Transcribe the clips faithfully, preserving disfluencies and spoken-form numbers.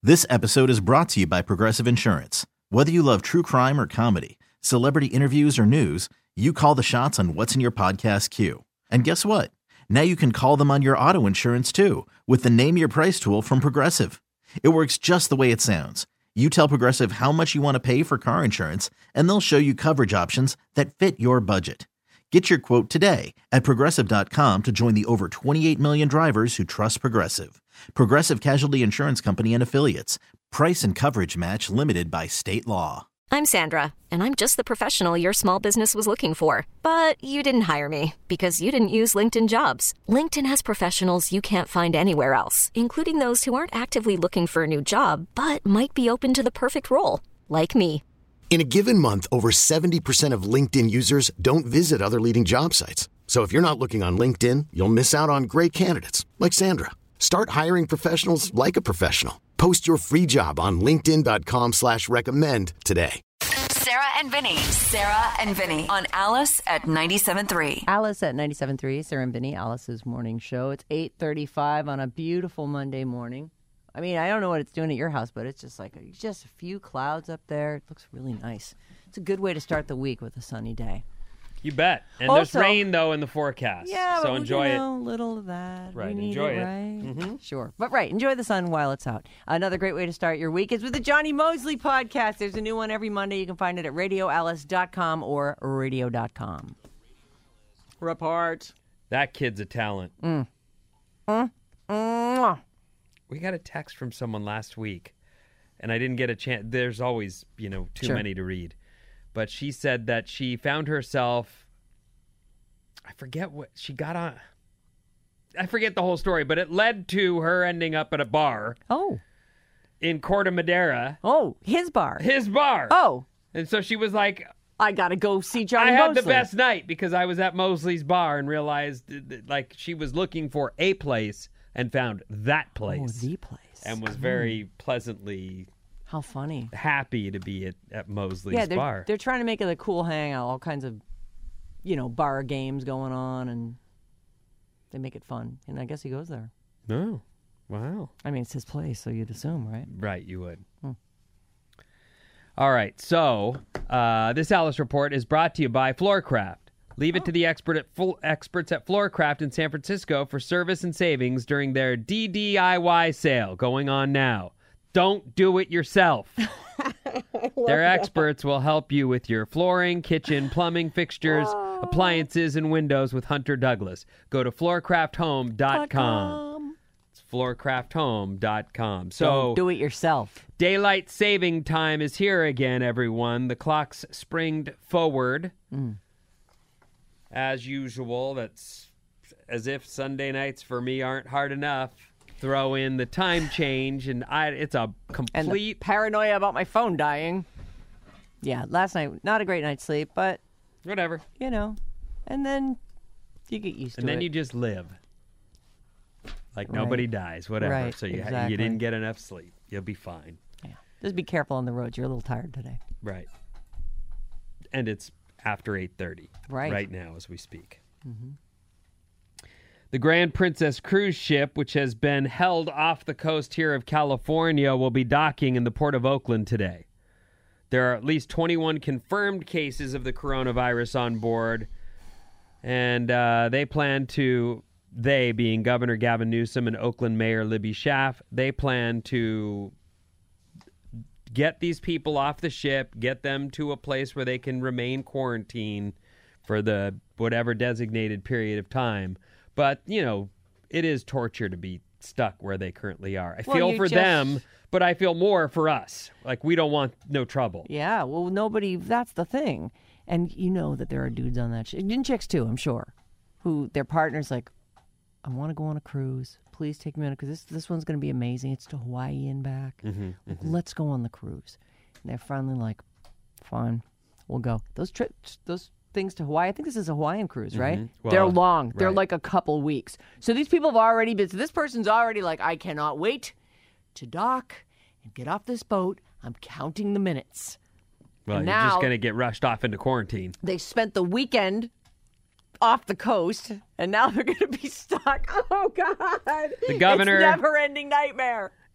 This episode is brought to you by Progressive Insurance. Whether you love true crime or comedy, celebrity interviews or news, you call the shots on what's in your podcast queue. And guess what? Now you can call them on your auto insurance too with the Name Your Price tool from Progressive. It works just the way it sounds. You tell Progressive how much you want to pay for car insurance, and they'll show you coverage options that fit your budget. Get your quote today at Progressive dot com to join the over twenty-eight million drivers who trust Progressive. Progressive Casualty Insurance Company and Affiliates. Price and coverage match limited by state law. I'm Sandra, and I'm just the professional your small business was looking for. But you didn't hire me because you didn't use LinkedIn Jobs. LinkedIn has professionals you can't find anywhere else, including those who aren't actively looking for a new job, but might be open to the perfect role, like me. In a given month, over seventy percent of LinkedIn users don't visit other leading job sites. So if you're not looking on LinkedIn, you'll miss out on great candidates like Sandra. Start hiring professionals like a professional. Post your free job on linkedin dot com slash recommend today. Sarah and Vinny. Sarah and Vinny on Alice at ninety-seven point three. Alice at ninety-seven point three. Sarah and Vinny, Alice's morning show. It's eight thirty-five on a beautiful Monday morning. I mean, I don't know what it's doing at your house, but it's just like just a few clouds up there. It looks really nice. It's a good way to start the week with a sunny day. You bet. And Also, there's rain, though, in the forecast. Yeah, so but, enjoy you know, it. a little of that. Right, We need enjoy it, it. right? Mm-hmm. Sure. But right, enjoy the sun while it's out. Another great way to start your week is with the Johnny Mosley podcast. There's a new one every Monday. You can find it at radio alice dot com or radio dot com. Report. That kid's a talent. Mm. Mm. Mwah. We got a text from someone last week, and I didn't get a chance. There's always, you know, too Sure. many to read. But she said that she found herself, I forget what, she got on, I forget the whole story, but it led to her ending up at a bar Oh. in Corte Madera. Oh, his bar. His bar. Oh. And so she was like, I got to go see Johnny I had Mosley. the best night because I was at Mosley's bar and realized that, like, she was looking for a place and found that place. Oh, the place. And was very pleasantly How funny. happy to be at, at Mosley's Yeah, they're, bar. they're trying to make it a cool hangout. All kinds of, you know, bar games going on, and they make it fun. And I guess he goes there. No. Wow. I mean, it's his place, so you'd assume, right? Right, you would. Hmm. All right, so uh, this Alice Report is brought to you by Floorcraft. Leave it to the expert at full experts at Floorcraft in San Francisco for service and savings during their D D I Y sale going on now. Don't do it yourself. Their experts will help you with your flooring, kitchen, plumbing, fixtures, appliances, and windows with Hunter Douglas. Go to floorcraft home dot com. It's floorcraft home dot com. So Don't do it yourself. daylight saving time is here again, everyone. The clock's springed forward. Mm. As usual, that's as if Sunday nights for me aren't hard enough. Throw in the time change, and I, it's a And the complete... paranoia about my phone dying. Yeah, last night, not a great night's sleep, but, Whatever. you know, and then you get used And to it. then you just live. Like Right. nobody dies, whatever. Right, so you, ha- exactly. you didn't get enough sleep. You'll be fine. Yeah. Just be careful on the roads. You're a little tired today. Right. And it's after eight thirty. Right. Right now as we speak. Mm-hmm. The Grand Princess cruise ship, which has been held off the coast here of California, will be docking in the port of Oakland today. There are at least twenty-one confirmed cases of the coronavirus on board, and uh, they plan to, they being Governor Gavin Newsom and Oakland Mayor Libby Schaaf, they plan to get these people off the ship, get them to a place where they can remain quarantined for the whatever designated period of time. But, you know, it is torture to be stuck where they currently are. I Well, feel you for just- them, but I feel more for us. Like, we don't want no trouble. Yeah, well, nobody, that's the thing. And you know that there are dudes on that ship, and chicks too, I'm sure, who their partner's like, I want to go on a cruise. Please take me on it, because this, this one's going to be amazing. It's to Hawaii and back. Mm-hmm, Like, mm-hmm. let's go on the cruise. And they're finally like, fine, we'll go. Those trips, those things to Hawaii, I think this is a Hawaiian cruise, right? Mhm. They're Well, long. They're right. like a couple weeks. So these people have already been, so this person's already like, I cannot wait to dock and get off this boat. I'm counting the minutes. Well, And you're now- just going to get rushed off into quarantine. They spent the weekend off the coast, and now they're going to be stuck. Oh, God. The governor- It's a never-ending nightmare.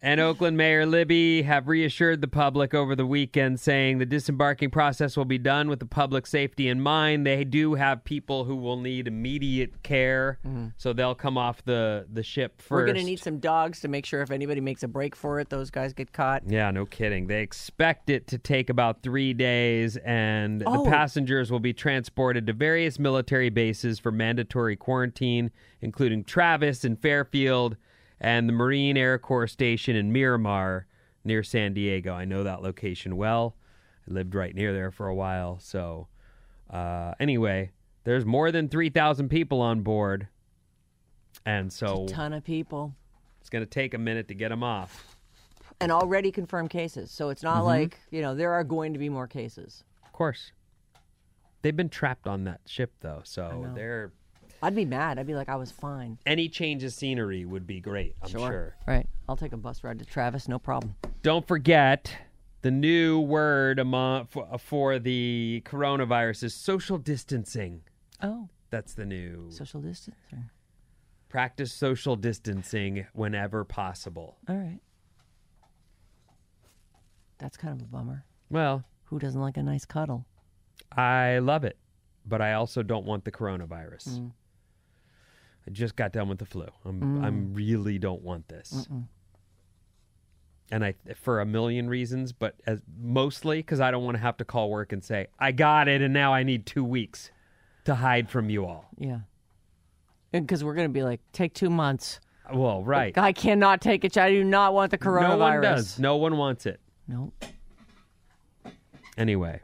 And Oakland Mayor Libby have reassured the public over the weekend, saying the disembarking process will be done with the public safety in mind. They do have people who will need immediate care, mm-hmm. so they'll come off the, the ship first. We're going to need some dogs to make sure if anybody makes a break for it, those guys get caught. Yeah, no kidding. They expect it to take about three days, and oh. the passengers will be transported to various military bases for mandatory quarantine, including Travis and Fairfield, and the Marine Air Corps Station in Miramar near San Diego. I know that location well. I lived right near there for a while. So uh, anyway, there's more than three thousand people on board. And so it's a ton of people. It's going to take a minute to get them off. And already confirmed cases. So it's not mm-hmm. like, you know, there are going to be more cases. Of course. They've been trapped on that ship, though. So they're... I'd be mad. I'd be like, I was fine. Any change of scenery would be great, I'm sure. sure. Right. I'll take a bus ride to Travis, no problem. Don't forget, the new word among, for, for the coronavirus is social distancing. Oh. That's the new... Social distance? Or... Practice social distancing whenever possible. All right. That's kind of a bummer. Well... Who doesn't like a nice cuddle? I love it, but I also don't want the coronavirus. Mm. I just got done with the flu. I'm, mm. I'm really don't want this. Mm-mm. And I, for a million reasons, but as mostly because I don't want to have to call work and say, I got it, and now I need two weeks to hide from you all. Yeah. Because we're going to be like, take two months. Well, right. I cannot take it. I do not want the coronavirus. No one does. No one wants it. Nope. Anyway.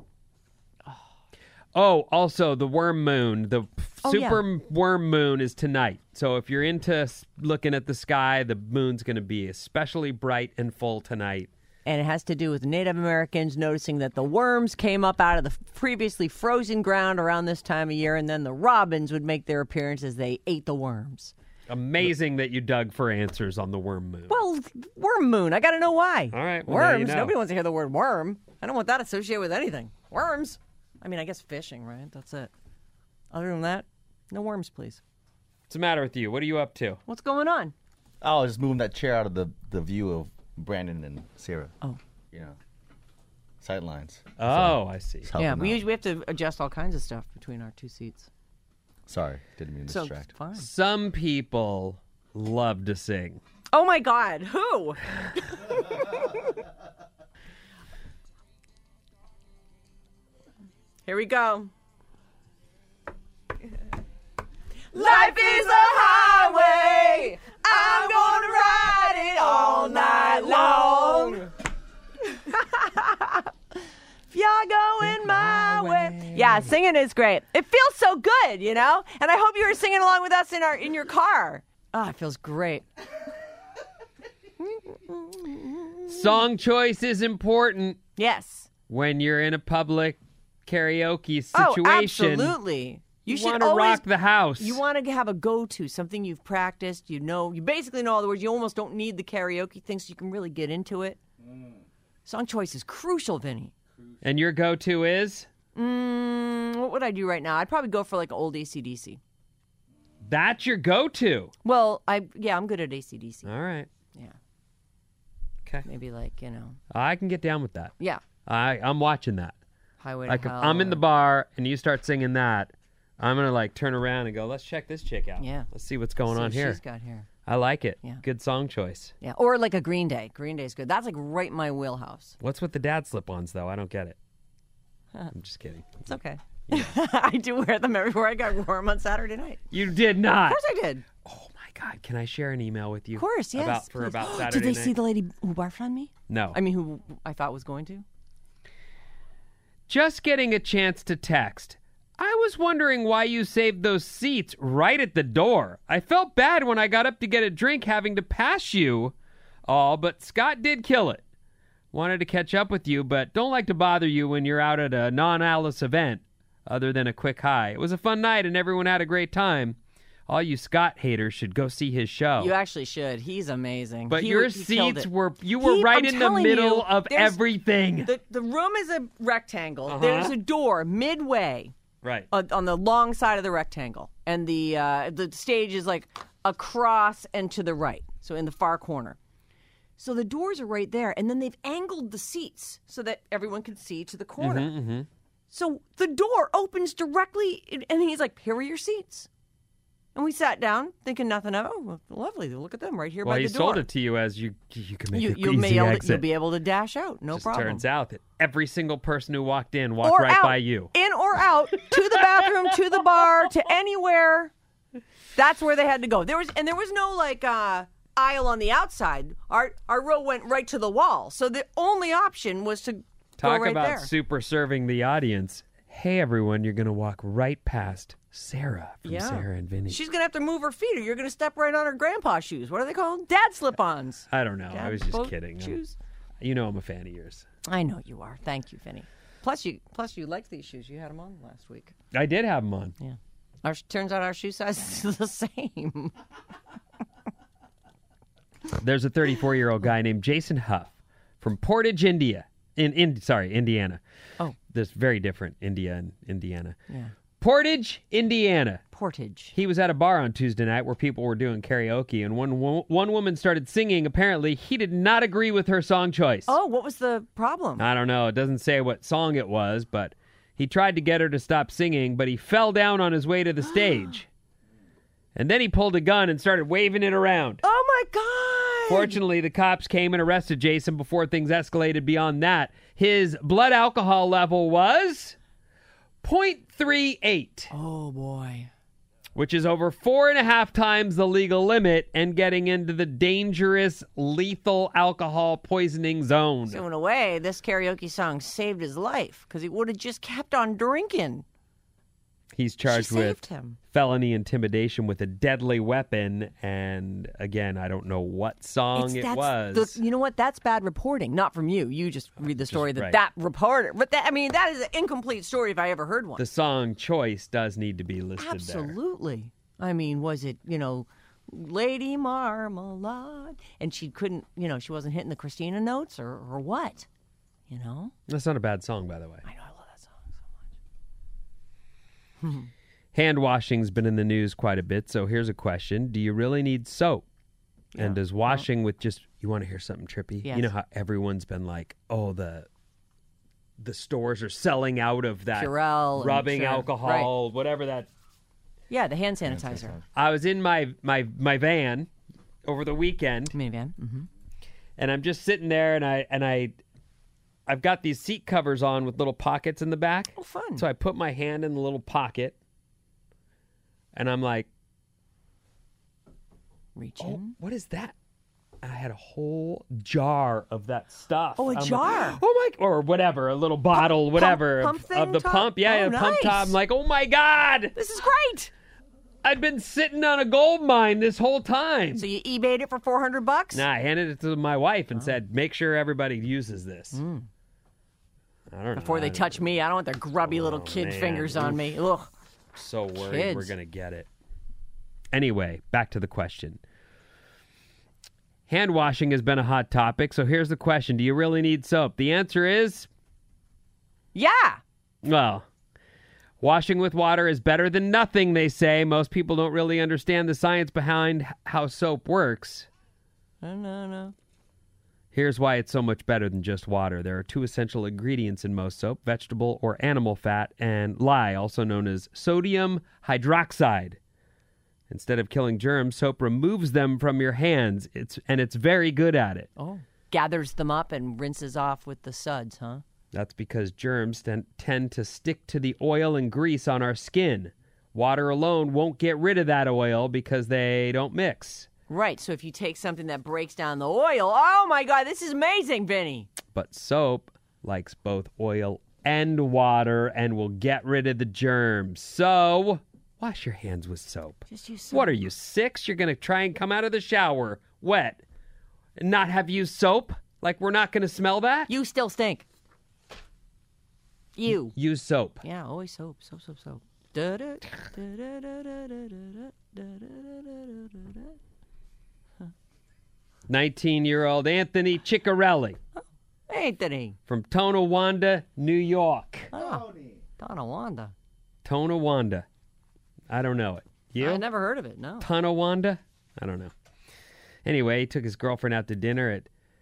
Oh, also, the worm moon, the oh, super yeah. worm moon is tonight. So if you're into looking at the sky, the moon's going to be especially bright and full tonight. And it has to do with Native Americans noticing that the worms came up out of the previously frozen ground around this time of year, and then the robins would make their appearance as they ate the worms. Amazing that you dug for answers on the worm moon. Well, worm moon. I got to know why. All right. Well, worms. you know. Nobody wants to hear the word worm. I don't want that associated with anything. Worms. I mean, I guess fishing, right? That's it. Other than that, no worms, please. What's the matter with you? What are you up to? What's going on? Oh, just moving that chair out of the, the view of Brandon and Sarah. Oh. You know, sight lines. Oh, so, I see. Yeah, we usually we have to adjust all kinds of stuff between our two seats. Sorry, didn't mean to so, distract. Fine. Some people love to sing. Oh, my God. Who? Here we go. Life is a highway. I'm gonna ride it all night long. If you're going my way. Yeah, singing is great. It feels so good, you know? And I hope you were singing along with us in our in your car. Oh, it feels great. Song choice is important. Yes. When you're in a public karaoke situation. Oh, absolutely. You, you should want to always, rock the house. You want to have a go-to, something you've practiced. You know, you basically know all the words. You almost don't need the karaoke thing, so you can really get into it. Mm. Song choice is crucial, Vinny. And your go-to is? Mm, what would I do right now? I'd probably go for like old A C D C. That's your go-to? Well, I yeah, I'm good at A C D C. All right. Yeah. Okay. Maybe like, you know. I can get down with that. Yeah. I, I'm watching that. Highway to like Hell. If I'm in or... the bar and you start singing that, I'm going to like turn around and go, let's check this chick out. Yeah. Let's see what's going see on what here. She's got here. I like it. Yeah. Good song choice. Yeah. Or like a Green Day. Green Day's good. That's like right in my wheelhouse. What's with the dad slip-ons, though? I don't get it. Huh. I'm just kidding. It's okay. Yeah. I do wear them everywhere I got warm on Saturday night. You did not. Of course I did. Oh, my God. Can I share an email with you? Of course, yes. About, for please. about Saturday Did they night? see the lady who barfed on me? No. I mean, who I thought was going to? Just getting a chance to text. I was wondering why you saved those seats right at the door. I felt bad when I got up to get a drink having to pass you all, but Scott did kill it. Wanted to catch up with you, but don't like to bother you when you're out at a non-Alice event, other than a quick hi. It was a fun night and everyone had a great time. All you Scott haters should go see his show. You actually should. He's amazing. But he, your he seats were, you were he, right I'm in the middle you, of everything. The, the room is a rectangle. Uh-huh. There's a door midway. Right. On, on the long side of the rectangle. And the uh, the stage is like across and to the right. So in the far corner. So the doors are right there, and then they've angled the seats so that everyone can see to the corner. Mm-hmm, mm-hmm. So the door opens directly, and he's like, here are your seats. And we sat down thinking nothing of it. Oh, well, lovely. Look at them right here Well, by he the door. sold it to you as you you can make You, a you'll, easy be able to, exit. you'll be able to dash out. No Just problem. turns out that every single person who walked in walked or right out, by you. In or out, to the bathroom, to the bar, to anywhere. That's where they had to go. There was and there was no like uh, aisle on the outside. Our our row went right to the wall. So the only option was to Talk go right about there. super serving the audience. Hey, everyone, you're going to walk right past Sarah from Yeah. Sarah and Vinny. She's going to have to move her feet or you're going to step right on her grandpa's shoes. What are they called? Dad slip-ons. I don't know. I Dad was just boat kidding. I'm- Shoes. You know I'm a fan of yours. I know you are. Thank you, Vinny. Plus you plus you liked these shoes. You had them on last week. I did have them on. Yeah. Our, turns out our shoe size is the same. There's a thirty-four-year-old guy named Jason Huff from Portage, India. In, in sorry, Indiana. Oh. There's very different India and Indiana. Yeah. Portage, Indiana. Portage. He was at a bar on Tuesday night where people were doing karaoke, and when one, one woman started singing, apparently he did not agree with her song choice. Oh, what was the problem? I don't know. It doesn't say what song it was, but he tried to get her to stop singing, but he fell down on his way to the stage. And then he pulled a gun and started waving it around. Oh, my God. Fortunately, the cops came and arrested Jason before things escalated beyond that. His blood alcohol level was point three eight. Oh, boy. Which is over four and a half times the legal limit and getting into the dangerous, lethal alcohol poisoning zone. So in a way, this karaoke song saved his life because he would have just kept on drinking. He's charged She with saved him. felony intimidation with a deadly weapon. And again, I don't know what song It's- it that's was. the- you know what? That's bad reporting. Not from you. You just read the story that right. that reporter. But that, I mean, that is an incomplete story if I ever heard one. The song choice does need to be listed there. Absolutely. I mean, was it, you know, Lady Marmalade? And she couldn't, you know, she wasn't hitting the Christina notes or, or what? You know? That's not a bad song, by the way. I know, I love that song so much. Hand washing's been in the news quite a bit, so here's a question. Do you really need soap? Yeah. And does washing with just, you want to hear something trippy? Yes. You know how everyone's been like, oh, the the stores are selling out of that Purell and- rubbing sure. alcohol, whatever that. Yeah, the hand sanitizer. I was in my, my, my van over the weekend, Minivan. Mm-hmm. and I'm just sitting there, and I and I, I've got these seat covers on with little pockets in the back. Oh, fun. So I put my hand in the little pocket, and I'm like, Reach oh, in. what is that? And I had a whole jar of that stuff. Oh, a I'm like, jar. oh my, or whatever, a little bottle, whatever, pump of, thing of the top? pump. Yeah, Oh, yeah, pump top. nice. I'm like, oh my God, This is great. I'd been sitting on a gold mine this whole time. So you eBayed it for four hundred bucks? Nah, I handed it to my wife Oh. and said, make sure everybody uses this. I don't know. Mm. Before I they don't- touch me, I don't want their grubby little Oh, kid man. fingers on me. Ugh. So worried Kids. we're going to get it. Anyway, back to the question. Hand washing has been a hot topic, so here's the question. Do you really need soap? The answer is, Yeah. well, washing with water is better than nothing, they say. Most people don't really understand the science behind h- how soap works. No, no, no. Here's why it's so much better than just water. There are two essential ingredients in most soap, vegetable or animal fat, and lye, also known as sodium hydroxide. Instead of killing germs, soap removes them from your hands, It's and it's very good at it. Oh. Gathers them up and rinses off with the suds, huh? That's because germs ten- tend to stick to the oil and grease on our skin. Water alone won't get rid of that oil because they don't mix. Right. So if you take something that breaks down the oil, oh my God, this is amazing, Vinny. But soap likes both oil and water and will get rid of the germs. So, wash your hands with soap. Just use soap. What are you, six? You're going to try and come out of the shower wet and not have used soap? Like we're not going to smell that? You still stink. You. Use soap. Yeah, always soap, soap, soap, soap. Da-da, da-da, da-da, da-da, da-da-da-da-da-da. nineteen-year-old Anthony Ciccarelli Anthony. from Tonawanda, New York. Oh, Tonawanda. Tonawanda. I don't know it. You? I never heard of it, no. Tonawanda? I don't know. Anyway, he took his girlfriend out to dinner at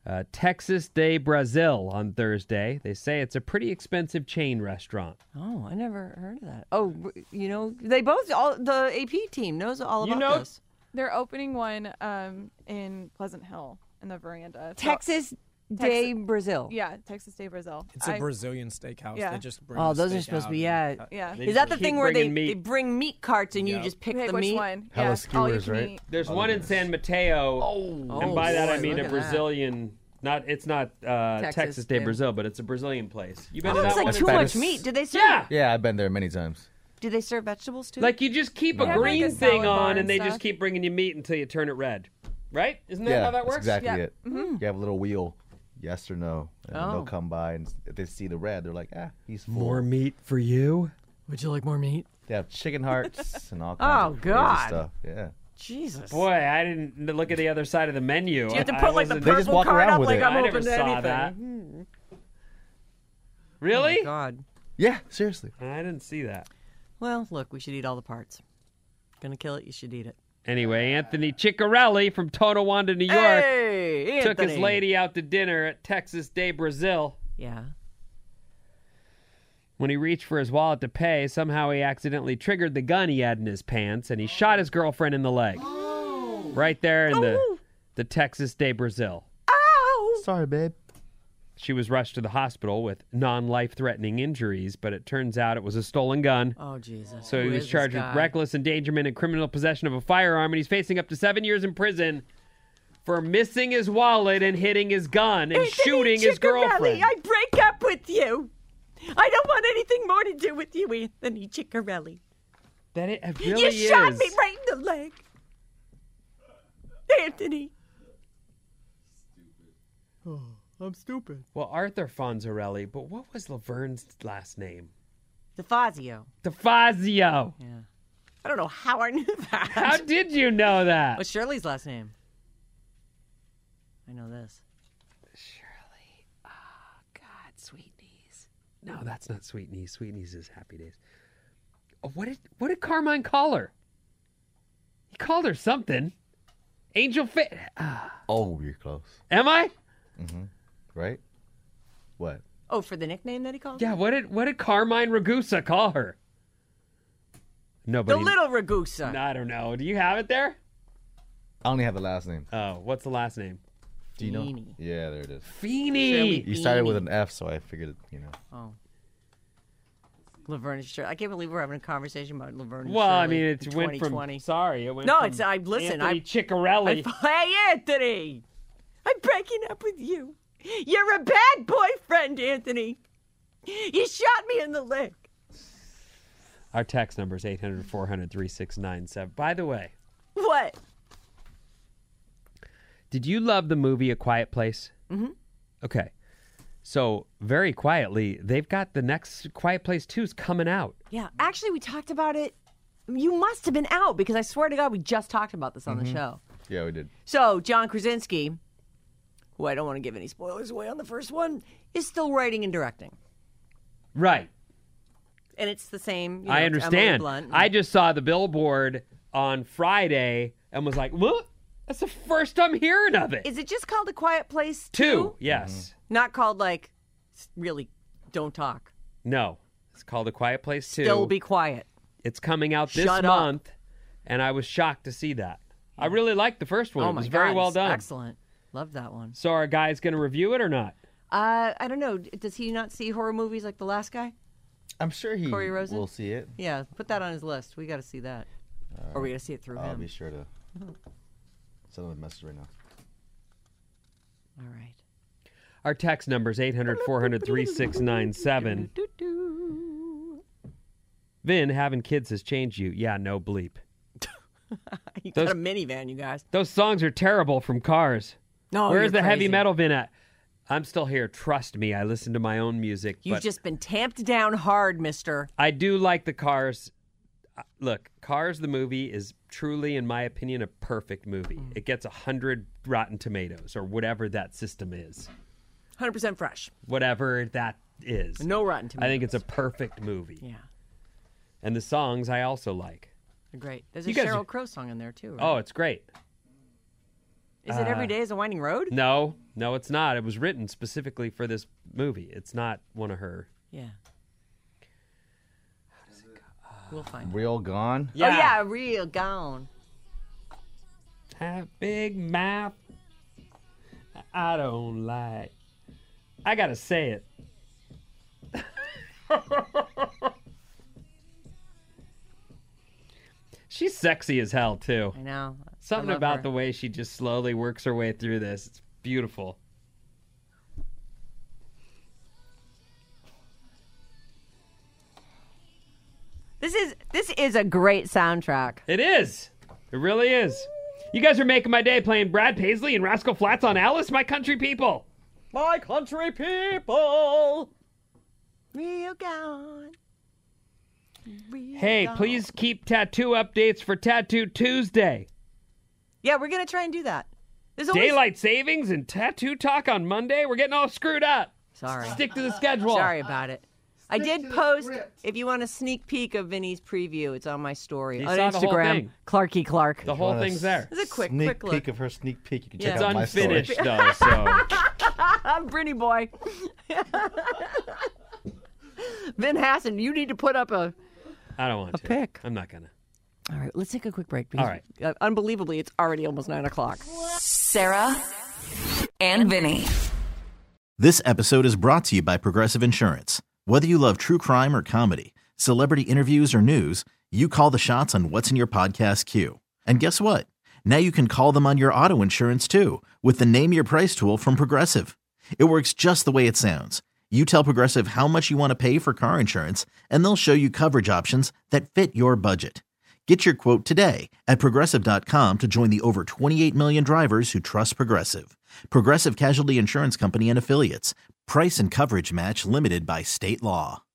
Uh, Texas de Brazil on Thursday. They say it's a pretty expensive chain restaurant. Oh, I never heard of that. Oh, you know, they both, all the A P team knows all You about know- this. They're opening one um, in Pleasant Hill in the veranda. So- Texas de Texas- Brazil. Yeah, Texas de Brazil. It's a I- Brazilian steakhouse. Yeah. They just bring Oh, the those are steak supposed to out be, and- yeah. Yeah. They Is that the keep thing where they, bringing meat. they bring meat carts and you Yep. just pick Pick the which meat? one. Hella Yeah, all you skewers, can right? eat. There's one in San Mateo. Oh, and by that I boy, mean look a at that. Brazilian. Not it's not uh, Texas, Texas, de yeah. Brazil, but it's a Brazilian place. You been Oh, to that it's like one? too in much Texas? meat. Did they serve? Yeah. Yeah, I've been there many times. Do they serve vegetables too? Like you just keep No. a They have, like, green a thing salad bar on, and and they just stuff. keep bringing you meat until you turn it red. Right? Isn't that yeah, how that works? that's exactly Yeah. it. Mm-hmm. You have a little wheel, yes or no, and then Oh. they'll come by, and if they see the red, they're like, ah, he's full. More meat for you. Would you like more meat? They have chicken hearts and all Oh, kinds of crazy God. stuff. Yeah. Jesus. Boy, I didn't look at the other side of the menu. Do you have to I put like the wasn't- They just purple walk card around up with like it. I'm I open never to saw anything? that. Hmm. Really? Oh, God. Yeah, seriously. I didn't see that. Well, look, we should eat all the parts. Gonna kill it, you should eat it. Anyway, Anthony Ciccarelli from Tonawanda, New York, Hey, took his Anthony. lady out to dinner at Texas de Brazil. Yeah. When he reached for his wallet to pay, somehow he accidentally triggered the gun he had in his pants, and he shot his girlfriend in the leg. Right there in the, Oh. the Texas de Brazil. Ow! Sorry, babe. She was rushed to the hospital with non-life-threatening injuries, but it turns out it was a stolen gun. Oh, Jesus. So Who he is was this charged with guy? reckless endangerment and criminal possession of a firearm, and he's facing up to seven years in prison for missing his wallet and hitting his gun and Anthony shooting his Ciccarelli, girlfriend. I break up with you. I don't want anything more to do with you, Anthony Ciccarelli. That it, it really you is. shot me right in the leg. Anthony. I'm stupid. Well, Arthur Fonzarelli, but what was Laverne's last name? DeFazio. DeFazio. Yeah. I don't know how I knew that. How did you know that? What's Shirley's last name? I know this. Shirley. Oh, God, Sweet Knees. No, that's not Sweet Knees. Sweet Knees is Happy Days. Oh, what did what did Carmine call her? He called her something. Angel Fit. Ah. Oh, you're close. Am I? Right? What? Oh, for the nickname that he called? Yeah. What did what did Carmine Ragusa call her? Nobody. The little Ragusa. No, I don't know. Do you have it there? I only have the last name. Oh, what's the last name? Do you know? Feeney. Yeah, there it is. Feeney. Shirley. You started with Beanie. an F, so I figured, it, you know. Oh. Laverne and Shirley. I can't believe we're having a conversation about Laverne and Well, I Shirley mean, it in went twenty from. twenty. Sorry, it went. No, from it's- I- listen, Anthony I- Ciccarelli. Hey, Anthony! I'm breaking up with you. You're a bad boyfriend, Anthony. You shot me in the leg. Our text number is eight hundred, four hundred, thirty-six ninety-seven. By the way, What? did you love the movie A Quiet Place? Mm-hmm. Okay. So, very quietly, they've got the next Quiet Place two's coming out. Yeah, actually, we talked about it. You must have been out because I swear to God, we just talked about this on the show. Yeah, we did. So, John Krasinski, who I don't want to give any spoilers away on the first one, is still writing and directing. Right. And it's the same. You know, I it's Emily understand. Blunt. I just saw the billboard on Friday and was like, what? That's the first I'm hearing of it. Is it just called A Quiet Place Two. two? Yes. Not called, like, s- really, don't talk. No. It's called A Quiet Place two. Still be quiet. It's coming out this Shut up. month, and I was shocked to see that. I really liked the first one. Oh, it my was God. very well it's done. Excellent. Love that one. So are guys going to review it or not? Uh, I don't know. Does he not see horror movies like the last guy? I'm sure he Corey Rosen? will see it. Yeah, put that on his list. We got to see that. or we got to see it through I'll him. be sure to send him a message right now. All right. Our text number is eight hundred, four hundred, thirty-six ninety-seven. Vin, having kids has changed you. Yeah, no bleep. You Those- got a minivan, you guys. Those songs are terrible from Cars. No, Where's you're the heavy crazy. metal Vin at? I'm still here. Trust me. I listen to my own music. You've but just been tamped down hard, mister. I do like the Cars. Uh, Look, Cars, the movie, is truly, in my opinion, a perfect movie. Mm. It gets one hundred Rotten Tomatoes or whatever that system is. one hundred percent fresh. Whatever that is. No Rotten Tomatoes. I think it's a perfect movie. Yeah, And the songs I also like. they're great. There's You a guys Sheryl are- Crow song in there, too, right? Oh, it's great. Is it Every Day is a Winding Road? No. No, it's not. It was written specifically for this movie. It's not one of her. Yeah. How does it go? We'll find Real Gone? it. Oh, yeah, Real Gone. Have big mouth. I don't like. I gotta say it. She's sexy as hell, too. I know. Something I love about her. the way she just slowly works her way through this. It's beautiful. This is this is a great soundtrack. It is. It really is. You guys are making my day playing Brad Paisley and Rascal Flatts on Alice, my country people. My country people. Real Gone. Real Hey, Gone. please keep tattoo updates for Tattoo Tuesday. Yeah, we're going to try and do that. There's always... Daylight savings and tattoo talk on Monday. We're getting all screwed up. Sorry. Stick to the schedule. Sorry about it. I did post, if you want a sneak peek of Vinny's preview, it's on my story. You on saw the whole Instagram, thing. Clarky Clark. The whole Want a thing's there. It's a quick, sneak quick peek look. of her sneak peek. You can Yeah. check It's out my story. unfinished, though, so. I'm Britney boy. Vin Hassan, you need to put up a... I don't want A to. pic. I'm not going to. All right, let's take a quick break. Because, All right. uh, unbelievably, it's already almost nine o'clock. Sarah and Vinny. This episode is brought to you by Progressive Insurance. Whether you love true crime or comedy, celebrity interviews or news, you call the shots on what's in your podcast queue. And guess what? Now you can call them on your auto insurance too with the Name Your Price tool from Progressive. It works just the way it sounds. You tell Progressive how much you want to pay for car insurance, and they'll show you coverage options that fit your budget. Get your quote today at Progressive dot com to join the over twenty-eight million drivers who trust Progressive. Progressive Casualty Insurance Company and Affiliates. Price and coverage match limited by state law.